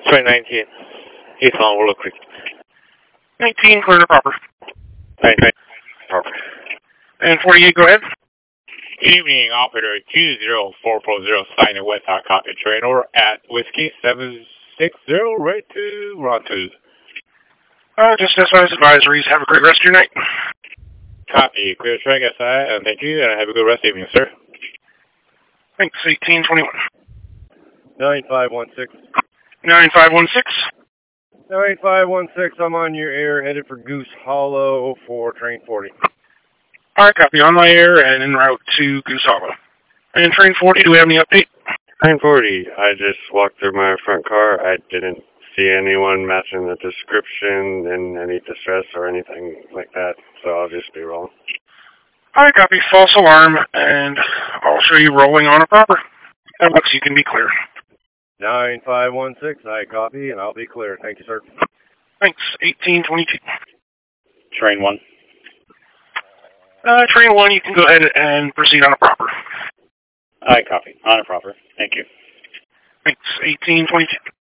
2019. He's on Willow Creek. 19, clear to proper. 19, proper. And 48, go ahead. Evening, operator 20440, signing West Hot Copy train over at Whiskey 760, right to Rontu. Just SI's advisories. Have a great rest of your night. Copy, clear track SI, and thank you, and have a good rest evening, sir. Thanks, 1821. 9516. 9516. 9516, I'm on your air, headed for Goose Hollow for train 40. Alright, copy. On my air and en route to Goose Hollow. And train 40, do we have any update? Train 40, I just walked through my front car. I didn't see anyone matching the description in any distress or anything like that, so I'll just be rolling. Alright, copy. False alarm, and I'll show you rolling on a proper. That looks you can be clear. 9516, I copy, and I'll be clear. Thank you, sir. Thanks, 1822. Train 1. Train 1, you can go ahead and proceed on a proper. I copy. On a proper. Thank you. Thanks, 1822.